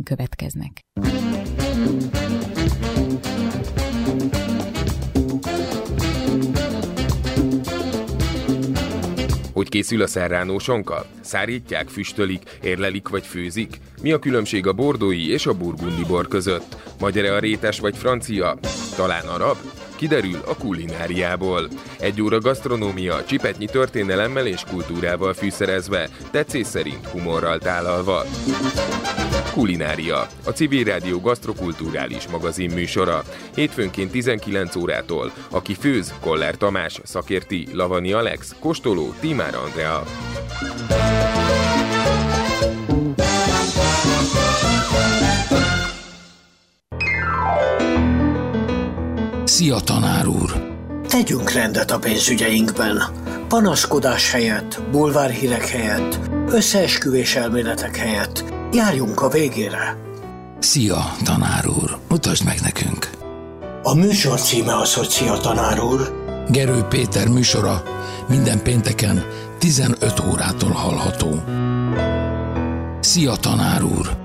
híreink következnek. Hogy készül a serrano sonka? Szárítják, füstölik, érlelik vagy főzik? Mi a különbség a bordói és a burgundi bor között? Magyar-e a rétes vagy francia? Talán arab? Kiderül a kulináriából. 1 óra gasztronómia, csipetnyi történelemmel és kultúrával fűszerezve, tetszés szerint humorral tálalva. Kulinária, a Civil Rádió gasztrokulturális magazin műsora. Hétfőnként 19 órától. Aki főz, Koller Tamás, szakérti, Lavani Alex, kóstoló, Tímár Andrea. Szia, tanár úr! Tegyünk rendet a pénzügyeinkben. Panaszkodás helyett, bulvárhírek helyett, összeesküvés elméletek helyett. Járjunk a végére. Szia, tanár úr! Mutasd meg nekünk! A műsor címe az, hogy Szia, tanár úr. Gerő Péter műsora minden pénteken 15 órától hallható. Szia, tanár úr!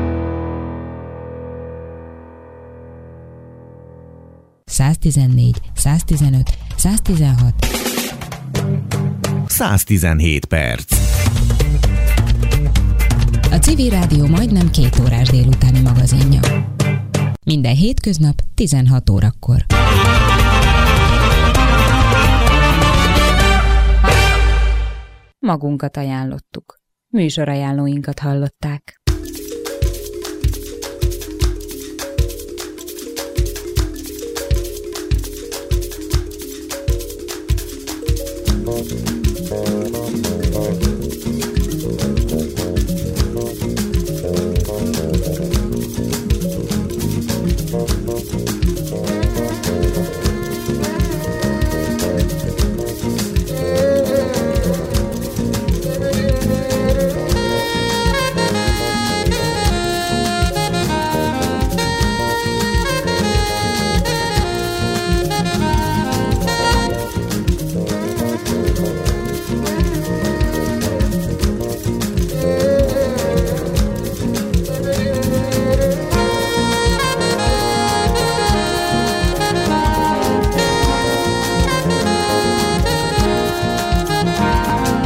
...114, 115, 116... 117 perc. A Civil Rádió majdnem 2 órás délutáni magazinja. Minden hétköznap 16 órakor. Magunkat ajánlottuk. Műsorajánlóinkat hallották.